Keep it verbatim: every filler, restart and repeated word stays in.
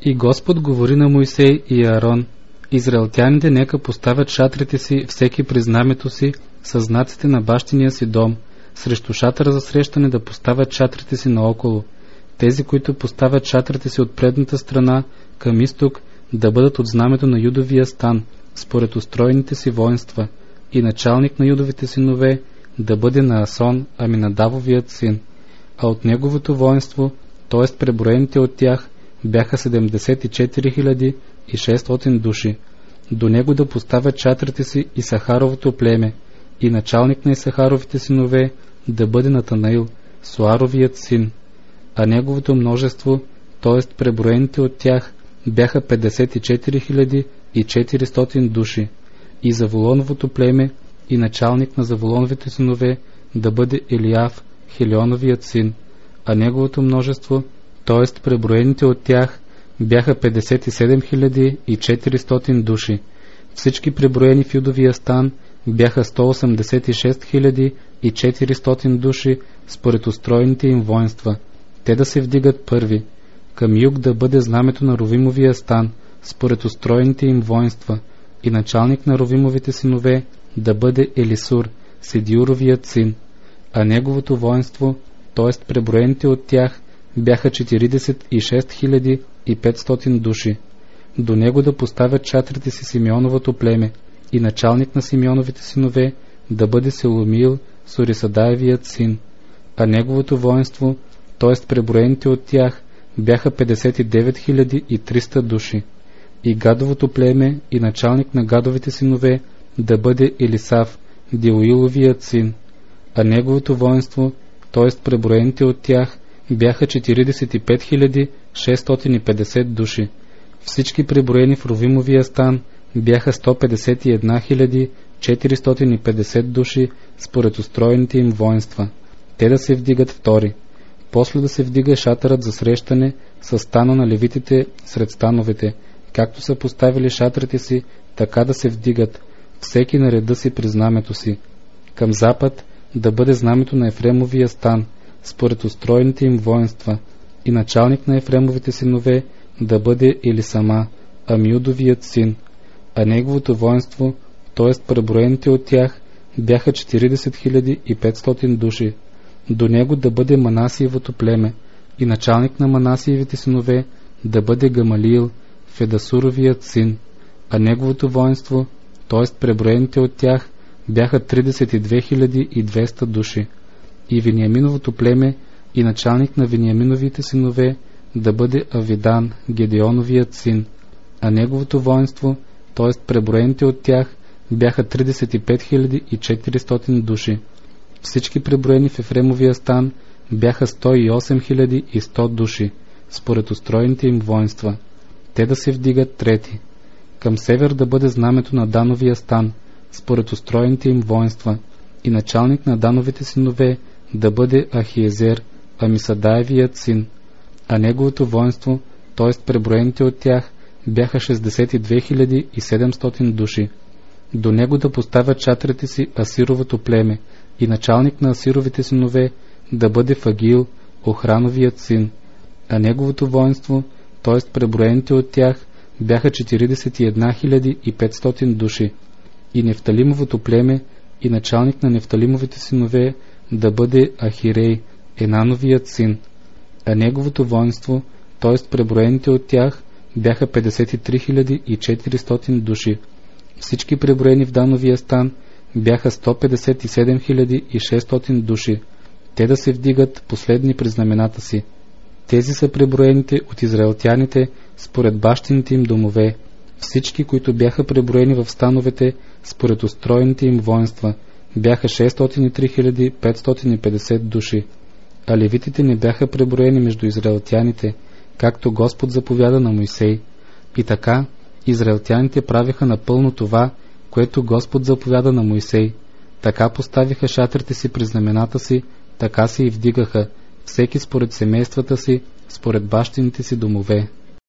И Господ говори на Мойсей и Аарон: израелтяните нека поставят шатрите си, всеки при знамето си, със знаците на бащиния си дом, срещу шатъра за срещане да поставят шатрите си наоколо. Тези, които поставят шатрите си от предната страна към изток, да бъдат от знамето на Юдовия стан, според устроените си воинства, и началник на Юдовите синове да бъде Наасон, Аминадавовият син, а от неговото воинство, т.е. преброените от тях, бяха седемдесет и четири хиляди и шестстотин души. До него да поставят шатрите си Исахаровото племе, и началник на Исахаровите синове да бъде Натанаил, Суаровият син, а неговото множество, т.е. преброените от тях, бяха петдесет и четири хиляди и четиристотин души. И Заволоновото племе, и началник на Заволоновите синове да бъде Елиав, Хелионовият син, а неговото множество, т.е. преброените от тях, бяха петдесет и седем хиляди и четиристотин души. Всички преброени в Юдовия стан бяха сто осемдесет и шест хиляди и четиристотин души, според устроените им воинства. Те да се вдигат първи. Към юг да бъде знамето на Ровимовия стан, според устроените им воинства, и началник на Ровимовите синове да бъде Елисур, Седиуровият син, а неговото воинство, т.е. преброените от тях, бяха четиридесет и шест хиляди и петстотин души. До него да поставят шатрите си Симеоновото племе, и началник на Симеоновите синове да бъде Селомиил, Сорисадаевият син, а неговото воинство, т.е. преброените от тях, бяха петдесет и девет хиляди и триста души. И Гадовото племе, и началник на Гадовите синове да бъде Елисав, Деуиловият син, а неговото воинство, т.е. преброените от тях, бяха четиридесет и пет хиляди шестстотин и петдесет души. Всички преброени в Ровимовия стан бяха сто петдесет и една хиляди четиристотин и петдесет души, според устроените им воинства. Те да се вдигат втори. После да се вдига шатърът за срещане с стана на левитите сред становете, както са поставили шатрите си, така да се вдигат, всеки на реда си при знамето си. Към запад да бъде знамето на Ефремовия стан, според устроените им воинства, и началник на Ефремовите синове да бъде Елисама, Амиудовият син, а неговото воинство, т.е. преброените от тях, бяха четиридесет хиляди и петстотин души. До него да бъде Манасиевото племе, и началник на Манасиевите синове да бъде Гамалиил, Федасуровият син, а неговото воинство, т.е. преброените от тях, бяха тридесет и две хиляди и двеста души. И Вениаминовото племе, и началник на Вениаминовите синове да бъде Авидан, Гедеоновият син, а неговото воинство, т.е. преброените от тях, бяха тридесет и пет хиляди и четиристотин души. Всички преброени в Ефремовия стан бяха сто и осем хиляди и сто души, според устроените им воинства. Те да се вдигат трети. Към север да бъде знамето на Дановия стан, според устроените им воинства, и началник на Дановите синове да бъде Ахиезер, Амисадаевият син, а неговото воинство, т.е. преброените от тях, бяха шестдесет и две хиляди и седемстотин души. До него да поставят шатрите си Асировото племе, и началник на Асировите синове да бъде Фагил, Охрановият син, а неговото воинство, т.е. преброените от тях, бяха четиридесет и една хиляди и петстотин души. И Нефталимовото племе, и началник на Нефталимовите синове да бъде Ахирей, Енановият син, а неговото воинство, т.е. преброените от тях, бяха петдесет и три хиляди и четиристотин души. Всички преброени в Дановия стан бяха сто петдесет и седем хиляди и шестстотин души. Те да се вдигат последни при знамената си. Тези са преброените от израелтяните според бащините им домове, всички, които бяха преброени в становете според устроените им воинства, бяха шестстотин и три хиляди петстотин и петдесет души. А левитите не бяха преброени между израелтяните, както Господ заповяда на Мойсей. И така израелтяните правиха напълно това, което Господ заповяда на Мойсей. Така поставиха шатрите си при знамената си, така се и вдигаха, всеки според семействата си, според бащините си домове.